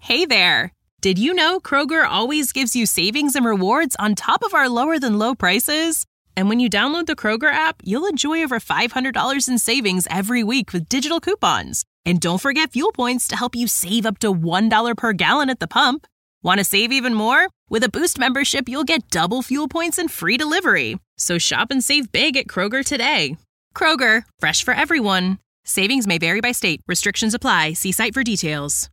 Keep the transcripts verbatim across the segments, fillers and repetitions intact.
Hey there! Did you know Kroger always gives you savings and rewards on top of our lower-than-low prices? And when you download the Kroger app, you'll enjoy over five hundred dollars in savings every week with digital coupons. And don't forget fuel points to help you save up to one dollar per gallon at the pump. Want to save even more? With a Boost membership, you'll get double fuel points and free delivery. So shop and save big at Kroger today. Kroger, fresh for everyone. Savings may vary by state. Restrictions apply. See site for details.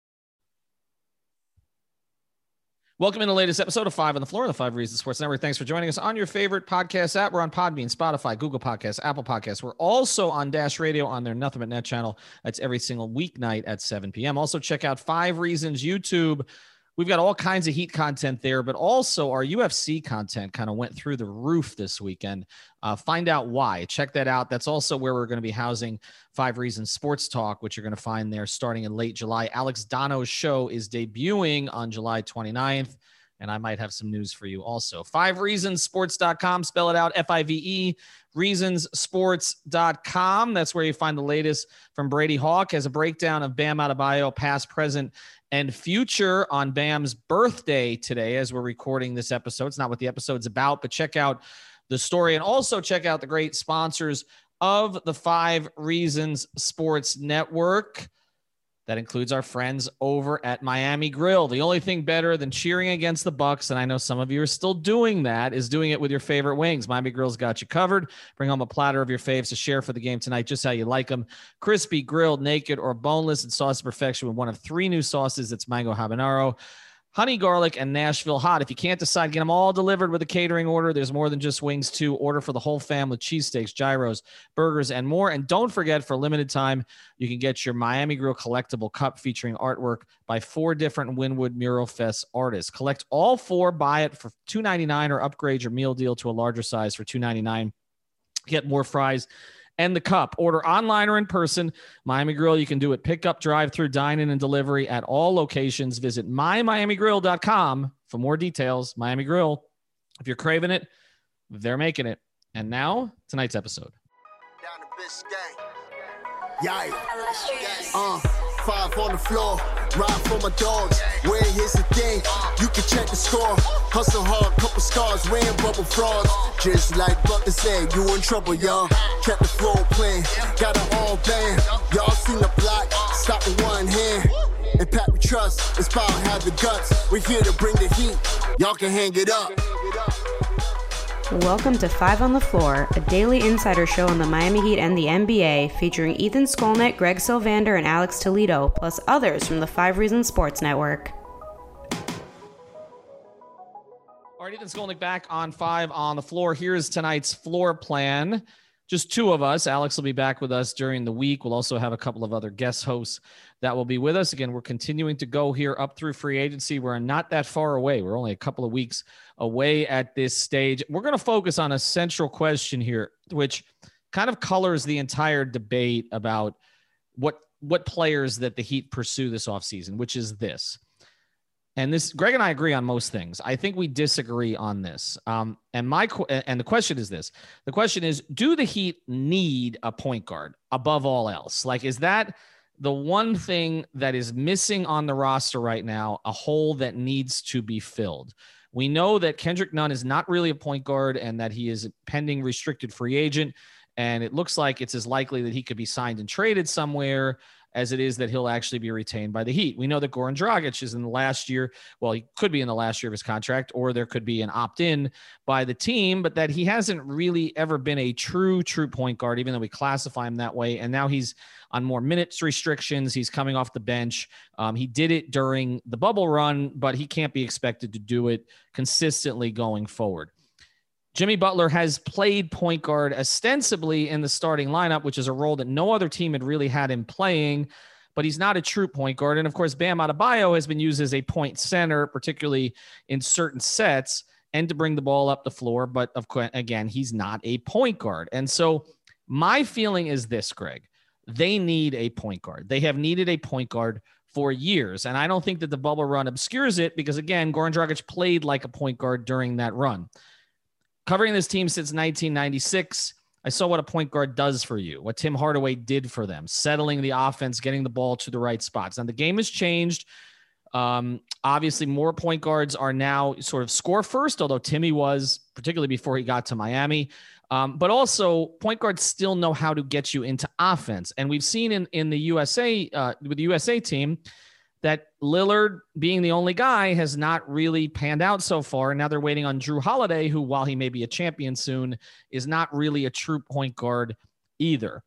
Welcome in the latest episode of Five on the Floor of the Five Reasons Sports Network. Thanks for joining us on your favorite podcast app. We're on Podbean, Spotify, Google Podcasts, Apple Podcasts. We're also on Dash Radio on their Nothing But Net channel. That's every single weeknight at seven p.m. Also, check out Five Reasons YouTube. We've got all kinds of Heat content there, but also our U F C content kind of went through the roof this weekend. Uh, find out why. Check that out. That's also where we're going to be housing Five Reasons Sports Talk, which you're going to find there starting in late July. Alex Dono's show is debuting on July twenty-ninth, and I might have some news for you also. five reasons sports dot com, spell it out, F I V E, reasons sports dot com. That's where you find the latest from Brady Hawk. Has a breakdown of Bam Adebayo, past, present, and future on Bam's birthday today as we're recording this episode. It's not what the episode's about, but check out the story and also check out the great sponsors of the Five Reasons Sports Network. That includes our friends over at Miami Grill. The only thing better than cheering against the Bucks, and I know some of you are still doing that, is doing it with your favorite wings. Miami Grill's got you covered. Bring home a platter of your faves to share for the game tonight, just how you like them. Crispy, grilled, naked, or boneless, and sauce perfection with one of three new sauces. It's mango habanero, honey garlic, and Nashville hot. If you can't decide, get them all delivered with a catering order. There's more than just wings, too. Order for the whole family, cheesesteaks, gyros, burgers, and more. And don't forget, for a limited time, you can get your Miami Grill collectible cup featuring artwork by four different Wynwood Mural Fest artists. Collect all four, buy it for two ninety-nine, or upgrade your meal deal to a larger size for two ninety-nine. Get more fries and the cup. Order online or in person. Miami Grill, you can do it pickup, drive-through, dine-in, and delivery at all locations. Visit my miami grill dot com for more details. Miami Grill, if you're craving it, they're making it. And now, tonight's episode. Down the Biscayne. Yeah. Uh, five on the floor. Ride for my dogs. Where here's the thing. You can check the score. Hustle hard, couple scars, wearing bubble frauds. Just like Butler said, you in trouble, y'all. Kept the floor playing, got it all banned. Y'all seen the block, stop with one hand. And Pat we trust, it's power, have the guts. We're here to bring the heat, y'all can hang it up. Welcome to Five on the Floor, a daily insider show on the Miami Heat and the N B A, featuring Ethan Skolnick, Greg Sylvander, and Alex Toledo, plus others from the Five Reasons Sports Network. All right, Ethan Skolnick back on Five on the Floor. Here's tonight's floor plan. Just two of us. Alex will be back with us during the week. We'll also have a couple of other guest hosts that will be with us. Again, we're continuing to go here up through free agency. We're not that far away. We're only a couple of weeks away at this stage. We're going to focus on a central question here, which kind of colors the entire debate about what, what players that the Heat pursue this offseason, which is this. And this, Greg and I agree on most things. I think we disagree on this. Um, and my and the question is this: the question is, do the Heat need a point guard above all else? Like, is that the one thing that is missing on the roster right now, a hole that needs to be filled? We know that Kendrick Nunn is not really a point guard, and that he is a pending restricted free agent. And it looks like it's as likely that he could be signed and traded somewhere as it is that he'll actually be retained by the Heat. We know that Goran Dragic is in the last year. Well, he could be in the last year of his contract, or there could be an opt-in by the team, but that he hasn't really ever been a true, true point guard, even though we classify him that way. And now he's on more minutes restrictions. He's coming off the bench. Um, he did it during the bubble run, but he can't be expected to do it consistently going forward. Jimmy Butler has played point guard ostensibly in the starting lineup, which is a role that no other team had really had him playing, but he's not a true point guard. And of course, Bam Adebayo has been used as a point center, particularly in certain sets, and to bring the ball up the floor. But of course, again, he's not a point guard. And so my feeling is this, Greg, they need a point guard. They have needed a point guard for years. And I don't think that the bubble run obscures it because, again, Goran Dragic played like a point guard during that run. Covering this team since nineteen ninety-six, I saw what a point guard does for you, what Tim Hardaway did for them, settling the offense, getting the ball to the right spots. Now, the game has changed. Um, obviously, more point guards are now sort of score first, although Timmy was, particularly before he got to Miami. Um, but also, point guards still know how to get you into offense. And we've seen in, in the U S A, uh, with the U S A team, that Lillard being the only guy has not really panned out so far. And now they're waiting on Drew Holiday, who, while he may be a champion soon, is not really a true point guard either.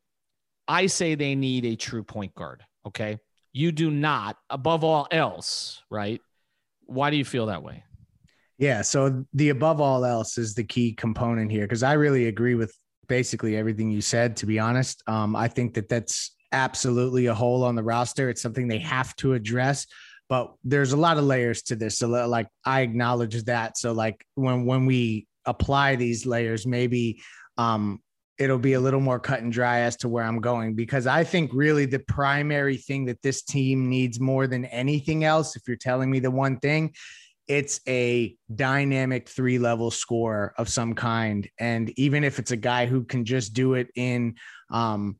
I say they need a true point guard, okay? You do not, above all else, right? Why do you feel that way? Yeah, so the above all else is the key component here, because I really agree with basically everything you said, to be honest. Um, I think that that's absolutely a hole on the roster. It's something they have to address, but there's a lot of layers to this. So like, I acknowledge that. So like when, when we apply these layers, maybe um, it'll be a little more cut and dry as to where I'm going, because I think really the primary thing that this team needs more than anything else, if you're telling me the one thing, it's a dynamic three level scorer of some kind. And even if it's a guy who can just do it in, um,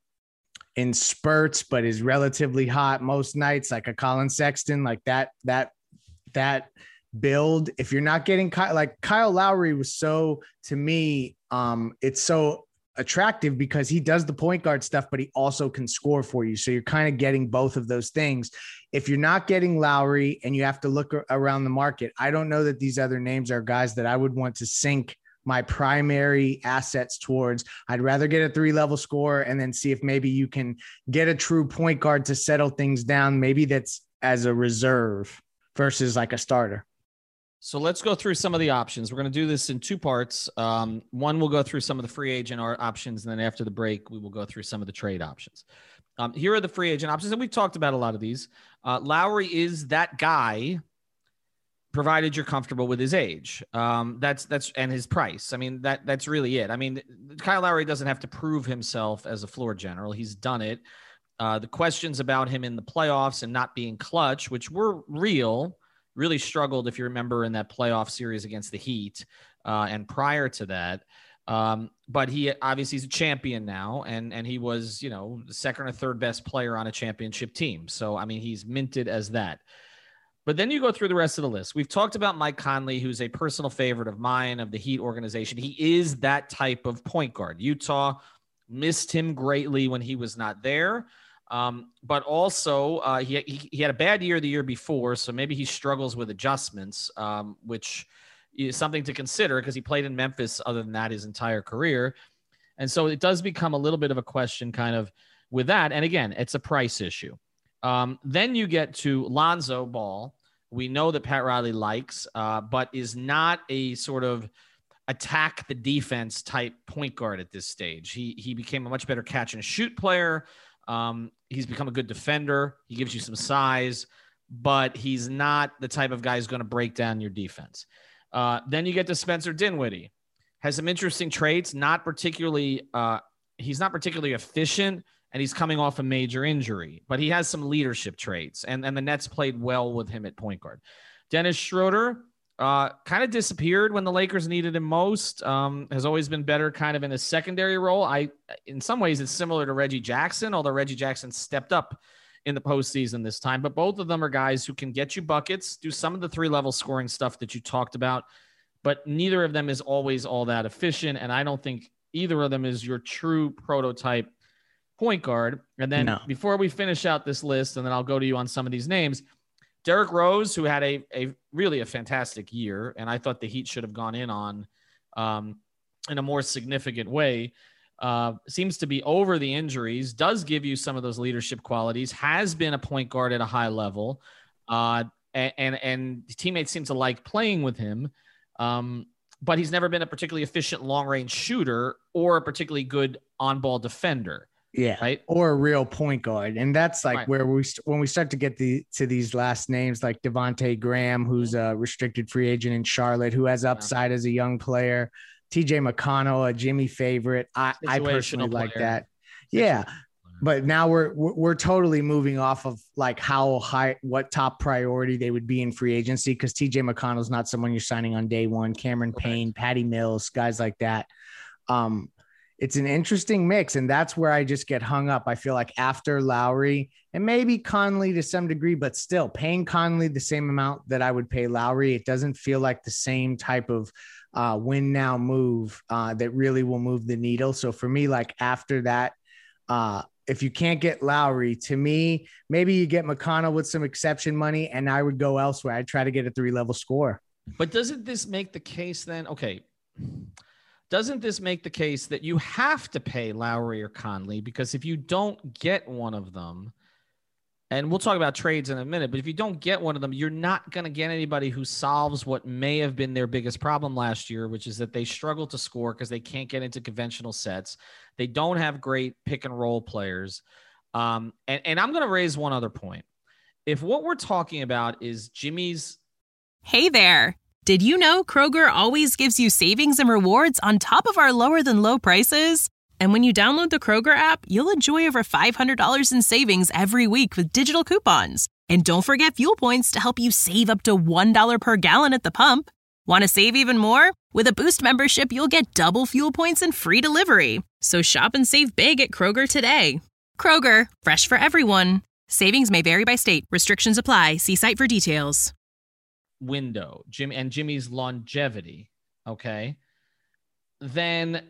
in spurts, but is relatively hot most nights, like a Colin Sexton, like that, that, that build. If you're not getting Kyle, like Kyle Lowry was so, to me, um, it's so attractive because he does the point guard stuff, but he also can score for you. So you're kind of getting both of those things. If you're not getting Lowry and you have to look around the market, I don't know that these other names are guys that I would want to sink my primary assets towards. I'd rather get a three level scorer and then see if maybe you can get a true point guard to settle things down. Maybe that's as a reserve versus like a starter. So let's go through some of the options. We're going to do this in two parts. Um, one, we'll go through some of the free agent options, and then after the break, we will go through some of the trade options. Um, here are the free agent options, and we've talked about a lot of these. Uh, Lowry is that guy, provided you're comfortable with his age. Um, that's that's and his price. I mean, that that's really it. I mean, Kyle Lowry doesn't have to prove himself as a floor general. He's done it. Uh, the questions about him in the playoffs and not being clutch, which were real, really struggled, if you remember, in that playoff series against the Heat uh, and prior to that. Um, but he obviously is a champion now, and and he was, you know, the second or third best player on a championship team. So, I mean, he's minted as that. But then you go through the rest of the list. We've talked about Mike Conley, who's a personal favorite of mine, of the Heat organization. He is that type of point guard. Utah missed him greatly when he was not there. Um, but also uh, he, he he had a bad year the year before, so maybe he struggles with adjustments, um, which is something to consider because he played in Memphis other than that his entire career. And so it does become a little bit of a question kind of with that. And again, it's a price issue. Um, then you get to Lonzo Ball. We know that Pat Riley likes, uh, but is not a sort of attack the defense type point guard at this stage. He he became a much better catch and shoot player. Um, he's become a good defender. He gives you some size, but he's not the type of guy who's going to break down your defense. Uh, then you get to Spencer Dinwiddie. Has some interesting traits, not particularly, uh, he's not particularly efficient, and he's coming off a major injury, but he has some leadership traits, and, and the Nets played well with him at point guard. Dennis Schroeder uh, kind of disappeared when the Lakers needed him most, um, has always been better kind of in a secondary role. I, in some ways, it's similar to Reggie Jackson, although Reggie Jackson stepped up in the postseason this time. But both of them are guys who can get you buckets, do some of the three-level scoring stuff that you talked about, but neither of them is always all that efficient, and I don't think either of them is your true prototype point guard. And then no. Before we finish out this list, and then I'll go to you on some of these names, Derrick Rose, who had a, a really a fantastic year, and I thought the Heat should have gone in on um, in a more significant way, uh, seems to be over the injuries, does give you some of those leadership qualities, has been a point guard at a high level, uh, and, and, and teammates seem to like playing with him, um, but he's never been a particularly efficient long-range shooter or a particularly good on-ball defender. Yeah. Right. Or a real point guard. And that's like right. where we, when we start to get the, to these last names, like Devontae Graham, who's a restricted free agent in Charlotte, who has upside yeah. as a young player, T J McConnell, a Jimmy favorite. I, I personally player. like that. Yeah. But now we're, we're totally moving off of like how high, what top priority they would be in free agency. Cause T J McConnell's not someone you're signing on day one. Cameron Payne, Patty Mills, guys like that. Um, it's an interesting mix. And that's where I just get hung up. I feel like after Lowry and maybe Conley to some degree, but still paying Conley the same amount that I would pay Lowry, it doesn't feel like the same type of uh, win now move uh, that really will move the needle. So for me, like after that, uh, if you can't get Lowry, to me, maybe you get McConnell with some exception money, and I would go elsewhere. I'd try to get a three-level score. But doesn't this make the case then? Okay. Doesn't this make the case that you have to pay Lowry or Conley? Because if you don't get one of them, and we'll talk about trades in a minute, but if you don't get one of them, you're not going to get anybody who solves what may have been their biggest problem last year, which is that they struggle to score because they can't get into conventional sets. They don't have great pick and roll players. Um, and, and I'm going to raise one other point. If what we're talking about is Jimmy's. Hey there. Did you know Kroger always gives you savings and rewards on top of our lower than low prices? And when you download the Kroger app, you'll enjoy over five hundred dollars in savings every week with digital coupons. And don't forget fuel points to help you save up to one dollar per gallon at the pump. Want to save even more? With a Boost membership, you'll get double fuel points and free delivery. So shop and save big at Kroger today. Kroger, fresh for everyone. Savings may vary by state. Restrictions apply. See site for details. Window, Jimmy and Jimmy's longevity, okay, then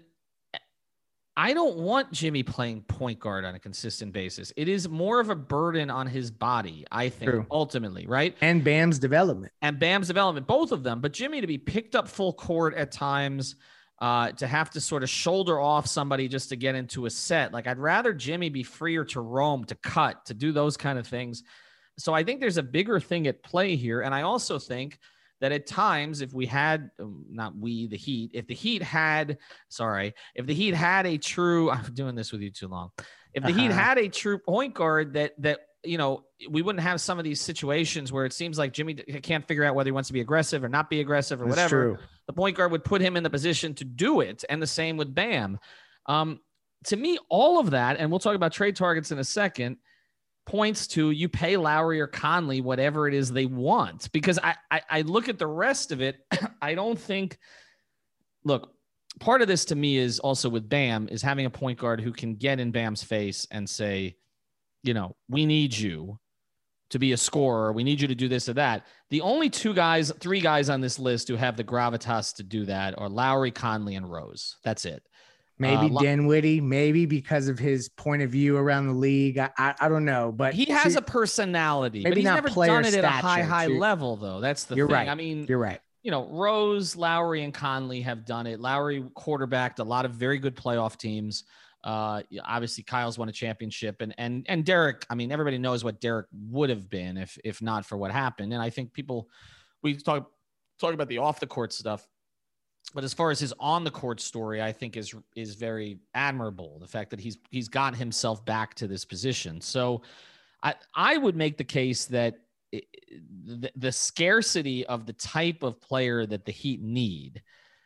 I don't want Jimmy playing point guard on a consistent basis. It is more of a burden on his body, I think, True. ultimately, right? And Bam's development. And Bam's development, both of them. But Jimmy to be picked up full court at times, uh, to have to sort of shoulder off somebody just to get into a set. Like, I'd rather Jimmy be freer to roam, to cut, to do those kind of things. So I think there's a bigger thing at play here. And I also think that at times, if we had, not we, the Heat, if the Heat had, sorry, if the Heat had a true, I'm doing this with you too long. If the uh-huh. Heat had a true point guard that, that, you know, we wouldn't have some of these situations where it seems like Jimmy can't figure out whether he wants to be aggressive or not be aggressive or That's whatever. True. The point guard would put him in the position to do it. And the same with Bam. Um, to me, all of that, and we'll talk about trade targets in a second, points to you pay Lowry or Conley whatever it is they want. Because I, I, I look at the rest of it, I don't think, look, part of this to me is also with Bam is having a point guard who can get in Bam's face and say, you know, we need you to be a scorer. We need you to do this or that. The only two guys, three guys on this list who have the gravitas to do that are Lowry, Conley, and Rose. That's it. Maybe uh, Dinwiddie, maybe because of his point of view around the league. I, I, I don't know, but he has a personality, but he's never done it at a high, high too. level, though. That's the You're thing. Right. I mean, you're right. You know, Rose, Lowry, and Conley have done it. Lowry quarterbacked a lot of very good playoff teams. Uh, obviously, Kyle's won a championship, and and and Derek. I mean, everybody knows what Derek would have been if if not for what happened. And I think people we talk talk about the off the court stuff. But as far as his on the court story, I think is is very admirable. The fact that he's he's got himself back to this position. So I I would make the case that it, the, the scarcity of the type of player that the Heat need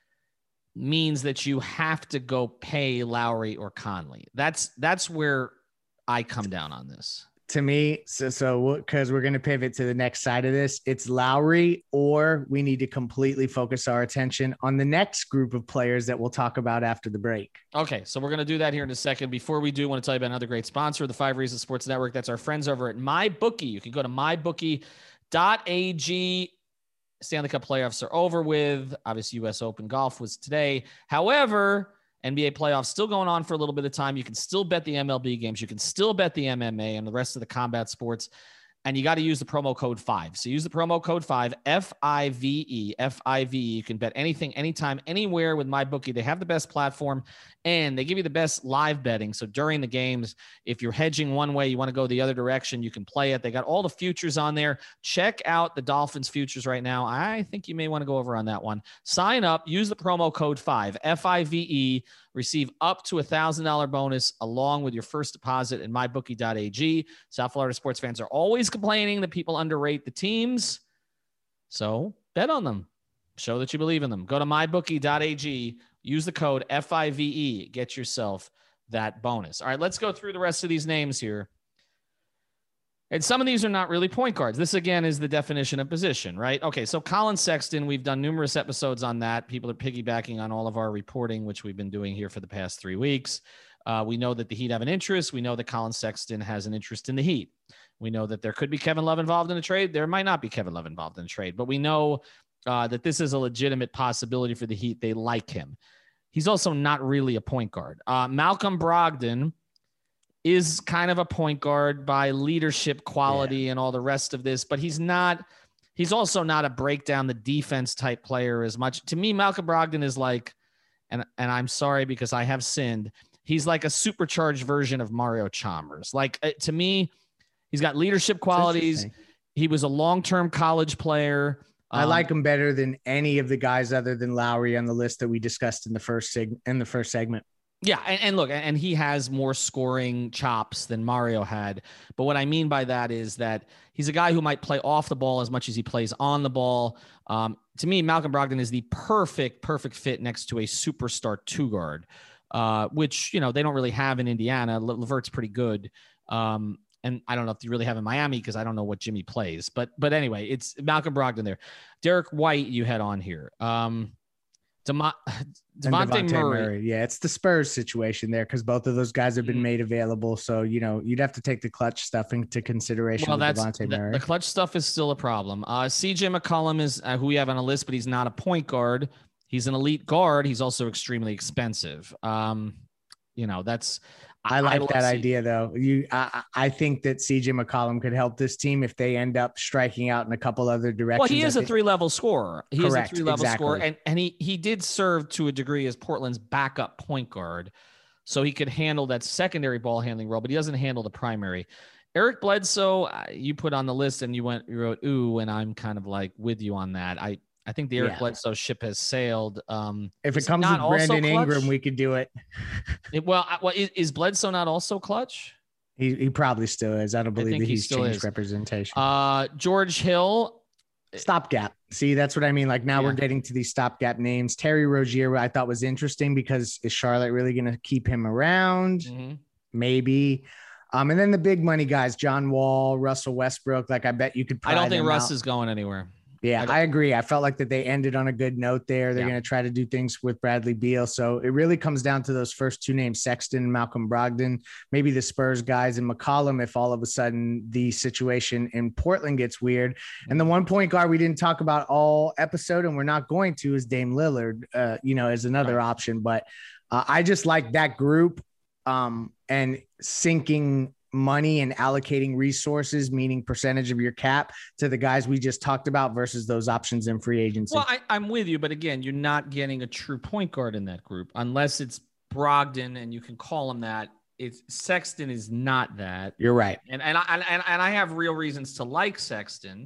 means that you have to go pay Lowry or Conley. That's that's where I come down on this. To me, so so because we're going to pivot to the next side of this, it's Lowry, or we need to completely focus our attention on the next group of players that we'll talk about after the break. Okay, so we're going to do that here in a second. Before we do, I want to tell you about another great sponsor of the Five Reasons Sports Network. That's our friends over at MyBookie. You can go to my bookie dot a g. Stanley Cup playoffs are over with. Obviously, U S Open golf was today. However, N B A playoffs still going on for a little bit of time. You can still bet the M L B games. You can still bet the M M A and the rest of the combat sports. And you got to use the promo code five. So use the promo code five, F I V E, F I V E. You can bet anything, anytime, anywhere with MyBookie. They have the best platform, and they give you the best live betting. So during the games, if you're hedging one way, you want to go the other direction, you can play it. They got all the futures on there. Check out the Dolphins futures right now. I think you may want to go over on that one. Sign up, use the promo code five, F I V E. Receive up to a one thousand dollars bonus along with your first deposit at my bookie dot a g. South Florida sports fans are always complaining that people underrate the teams. So bet on them. Show that you believe in them. Go to my bookie dot a g. Use the code F I V E. Get yourself that bonus. All right, let's go through the rest of these names here. And some of these are not really point guards. This, again, is the definition of position, right? Okay, so Colin Sexton, we've done numerous episodes on that. People are piggybacking on all of our reporting, which we've been doing here for the past three weeks. Uh, we know that the Heat have an interest. We know that Colin Sexton has an interest in the Heat. We know that there could be Kevin Love involved in a trade. There might not be Kevin Love involved in a trade, but we know uh, that this is a legitimate possibility for the Heat. They like him. He's also not really a point guard. Uh, Malcolm Brogdon is kind of a point guard by leadership quality yeah. and all the rest of this, but he's not, he's also not a break down the defense type player as much. To me, Malcolm Brogdon is like, and, and I'm sorry because I have sinned, he's like a supercharged version of Mario Chalmers. Like uh, to me, he's got leadership qualities. He was a long-term college player. Um, I like him better than any of the guys other than Lowry on the list that we discussed in the first seg- in the first segment. Yeah, and, and look, and he has more scoring chops than Mario had. But what I mean by that is that he's a guy who might play off the ball as much as he plays on the ball. Um, to me, Malcolm Brogdon is the perfect, perfect fit next to a superstar two guard, uh, which, you know, they don't really have in Indiana. Le- Levert's pretty good. Um, and I don't know if you really have in Miami because I don't know what Jimmy plays. But but anyway, it's Malcolm Brogdon there. Derek White, you had on here. Um, DeMo- Devontae Murray. Murray. Yeah, it's the Spurs situation there because both of those guys have been mm-hmm. made available. So, you know, you'd have to take the clutch stuff into consideration. Well, with that's Devontae the, Murray. the clutch stuff is still a problem. Uh, C J McCollum is uh, who we have on a list, but he's not a point guard. He's an elite guard. He's also extremely expensive. Um, you know, that's I like I that C- idea, though. You, I, I think that C J McCollum could help this team if they end up striking out in a couple other directions. Well, he is I a think. three-level scorer. He Correct, is a three-level exactly. scorer, and and he he did serve to a degree as Portland's backup point guard, so he could handle that secondary ball handling role, but he doesn't handle the primary. Eric Bledsoe, uh, you put on the list, and you went you wrote ooh, and I'm kind of like with you on that. I. I think the Eric yeah. Bledsoe ship has sailed. Um, if it comes with Brandon Ingram, we could do it. it well, well, is, is Bledsoe not also clutch? He he probably still is. I don't believe I that he's he changed is. representation. Uh, George Hill. Stopgap. See, that's what I mean. Like now yeah. we're getting to these stopgap names. Terry Rozier, I thought was interesting because is Charlotte really going to keep him around? Mm-hmm. Maybe. Um, and then the big money guys, John Wall, Russell Westbrook. Like I bet you could. I don't think Russ out. is going anywhere. Yeah, I, I agree. I felt like that they ended on a good note there. They're yeah. going to try to do things with Bradley Beal. So it really comes down to those first two names, Sexton, Malcolm Brogdon, maybe the Spurs guys and McCollum if all of a sudden the situation in Portland gets weird. And the one point guard we didn't talk about all episode and we're not going to is Dame Lillard, uh, you know, as another right. option. But uh, I just like that group um, and sinking money and allocating resources, meaning percentage of your cap to the guys we just talked about versus those options in free agency. Well, I, I'm with you, but again, you're not getting a true point guard in that group unless it's Brogdon and you can call him that. It's Sexton is not that. You're right. And, and, I, and, and I have real reasons to like Sexton.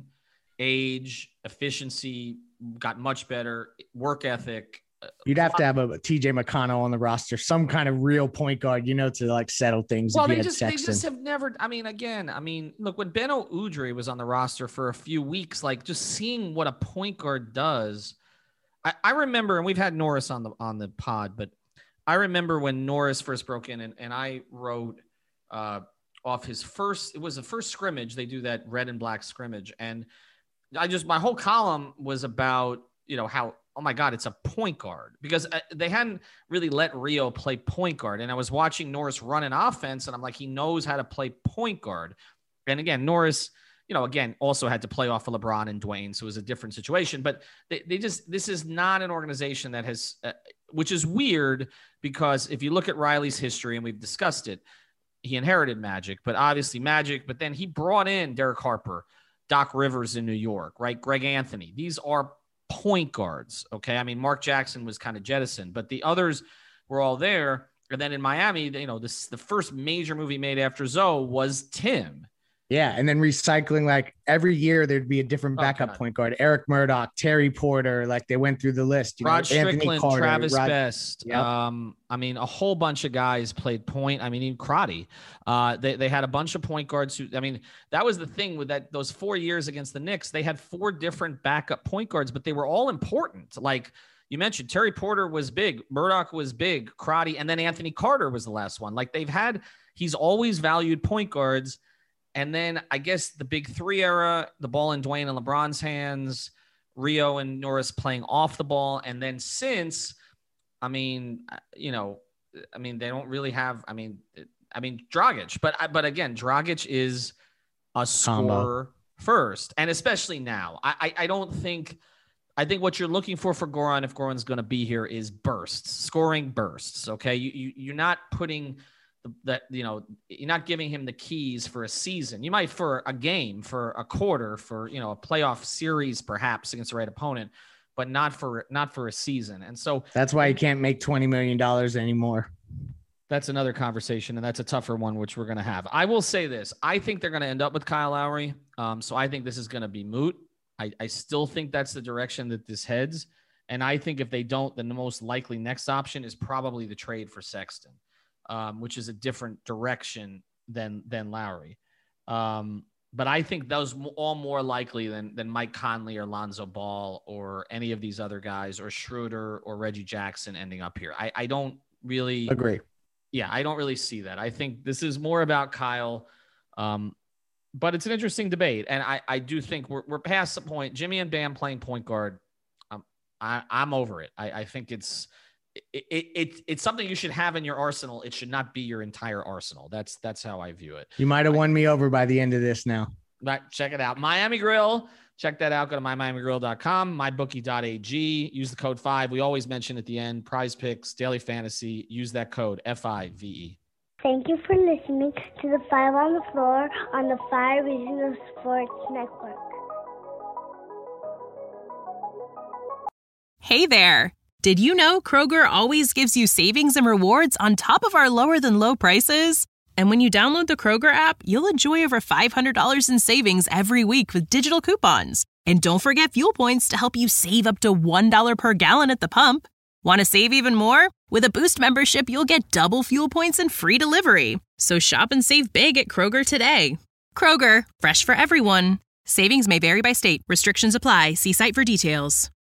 Age, efficiency, got much better, work ethic. You'd have to have a T J McConnell on the roster, some kind of real point guard, you know, to like settle things. Well, they just, they just have never, I mean, again, I mean, look, when Beno Udrih was on the roster for a few weeks, like just seeing what a point guard does. I, I remember, and we've had Norris on the, on the pod, but I remember when Norris first broke in and, and I wrote uh, off his first, it was the first scrimmage. They do that red and black scrimmage. And I just, my whole column was about, you know, how, oh my God, it's a point guard because they hadn't really let Rio play point guard. And I was watching Norris run an offense and I'm like, he knows how to play point guard. And again, Norris, you know, again, also had to play off of LeBron and Dwayne. So it was a different situation, but they, they just, this is not an organization that has, uh, which is weird because if you look at Riley's history and we've discussed it, he inherited Magic, but obviously Magic, but then he brought in Derek Harper, Doc Rivers in New York, right? Greg Anthony. These are point guards. Okay. I mean, Mark Jackson was kind of jettisoned, but the others were all there. And then in Miami, you know, this, the first major movie made after Zoe was Tim. Yeah. And then recycling, like every year there'd be a different backup oh, point guard, Eric Murdoch, Terry Porter. Like they went through the list, you Rod know, Strickland, Anthony Carter, Travis Rod, Best. Yep. Um, I mean, a whole bunch of guys played point. I mean, even Crotty, uh, they, they had a bunch of point guards who, I mean, that was the thing with that, those four years against the Knicks, they had four different backup point guards, but they were all important. Like you mentioned, Terry Porter was big, Murdoch was big, Crotty, and then Anthony Carter was the last one. Like they've had, he's always valued point guards. And then I guess the big three era, the ball in Dwayne and LeBron's hands, Rio and Norris playing off the ball. And then since, I mean, you know, I mean, they don't really have, I mean, I mean, Dragic, but, but again, Dragic is a scorer first. And especially now, I, I, I don't think, I think what you're looking for for Goran, if Goran's going to be here, is bursts, scoring bursts. Okay. You, you, you're not putting the, that, you know, you're not giving him the keys for a season. You might for a game, for a quarter, for, you know, a playoff series, perhaps against the right opponent, but not for, not for a season. And so that's why you can't make twenty million dollars anymore. That's another conversation, and that's a tougher one, which we're going to have. I will say this. I think they're going to end up with Kyle Lowry. Um, so I think this is going to be moot. I, I still think that's the direction that this heads. And I think if they don't, then the most likely next option is probably the trade for Sexton, um, which is a different direction than, than Lowry. Um, but I think those all more likely than, than Mike Conley or Lonzo Ball or any of these other guys or Schroeder or Reggie Jackson ending up here. I, I don't really agree. Yeah, I don't really see that. I think this is more about Kyle. Um, but it's an interesting debate. And I, I do think we're, we're past the point. Jimmy and Bam playing point guard. Um, I, I'm over it. I, I think it's it, it, it, it's something you should have in your arsenal. It should not be your entire arsenal. That's that's how I view it. You might have won me over by the end of this now. Right, check it out. Miami Grill. Check that out. Go to my miami grill dot com, my bookie dot a g. Use the code five. We always mention at the end, Prize Picks, Daily Fantasy. Use that code F I V E. Thank you for listening to the Five on the Floor on the Five Regional Sports Network. Hey there. Did you know Kroger always gives you savings and rewards on top of our lower than low prices? And when you download the Kroger app, you'll enjoy over five hundred dollars in savings every week with digital coupons. And don't forget fuel points to help you save up to one dollar per gallon at the pump. Want to save even more? With a Boost membership, you'll get double fuel points and free delivery. So shop and save big at Kroger today. Kroger, fresh for everyone. Savings may vary by state. Restrictions apply. See site for details.